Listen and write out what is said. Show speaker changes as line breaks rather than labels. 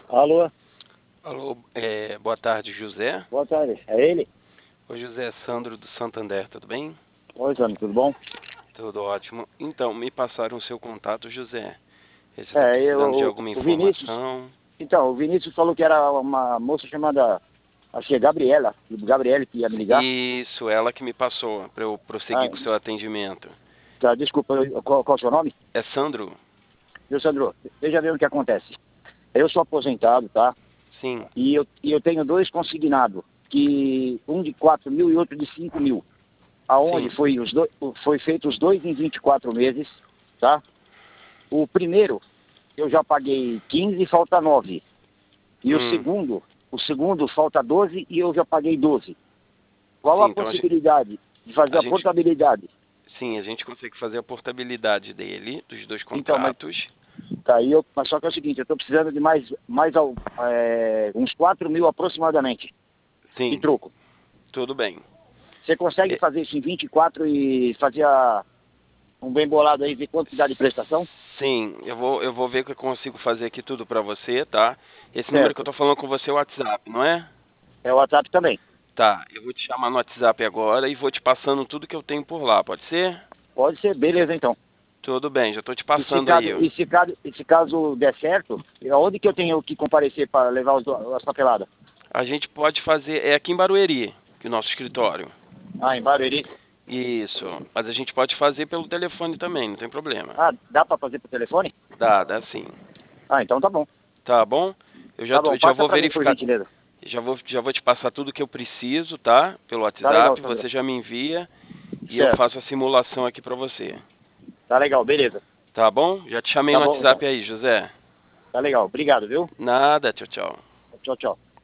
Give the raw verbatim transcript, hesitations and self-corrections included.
Alô,
Alô, é, boa tarde, José.
boa tarde. É ele?
Oi, José, Sandro do Santander, tudo bem?
Oi, Sandro, tudo bom?
Tudo ótimo. Então, me passaram o seu contato, José. Você está
É,
precisando de
eu,
alguma
o Vinícius.
informação?
Então, o Vinícius falou que era uma moça chamada, acho que é Gabriela, Gabriele que ia me ligar.
Isso, ela que me passou para eu
Ah,
prosseguir com o seu atendimento.
tá, desculpa, eu- qual, qual é o seu nome?
É Sandro?
Viu, Sandro? Veja bem o que acontece. Eu sou aposentado, tá?
Sim,
E eu, e eu tenho dois consignados, que um de quatro mil e outro de cinco mil. Aonde
sim,
foi, os dois, foi feito os dois em vinte e quatro meses, tá? O primeiro, eu já paguei quinze e falta nove. E o
hum,
segundo, o segundo falta doze e eu já paguei doze. Qual
sim,
a
então a gente,
possibilidade de fazer
a
a
gente,
portabilidade?
sim, a gente consegue fazer a portabilidade dele, dos dois
Então, mas
contratos.
tá aí, eu, mas só que é o seguinte, eu estou precisando de mais, mais ao- é, uns quatro mil aproximadamente, de
Sim,
troco.
tudo bem.
Você consegue
É,
fazer isso em vinte e quatro e fazer a- um bem bolado aí, ver quanto que dá de prestação?
Sim, eu vou, eu vou ver o que eu consigo fazer aqui tudo pra você, tá? Esse número que eu
Certo.
tô falando com você é o WhatsApp, não é?
É o WhatsApp também.
Tá, eu vou te chamar no WhatsApp agora e vou te passando tudo que eu tenho por lá, pode ser?
Pode ser, beleza então.
Tudo bem, já tô te
E se
passando aí,
caso,
ó.
e se caso, e se caso der certo, aonde que eu tenho que comparecer para levar os, do- as papeladas?
A gente pode fazer, é aqui em Barueri, que é o nosso escritório.
Ah, em Barueri.
Isso, mas a gente pode fazer pelo telefone também, não tem problema.
Ah, dá para fazer por telefone?
Dá, dá sim.
Ah, então tá bom.
Tá bom? Eu já,
Tá
tô-
bom,
já
passa
vou
para mim por
verificar,
gentileza.
já vou, já vou te passar tudo que eu preciso, tá? Pelo
Tá legal,
WhatsApp,
Sandro.
você já me envia e eu
Certo.
faço a simulação aqui pra você.
Tá legal, beleza.
Tá bom? Já te chamei
Tá
no
bom então.
WhatsApp aí, José.
Tá legal. Obrigado, viu?
Nada, tchau, tchau.
Tchau, tchau.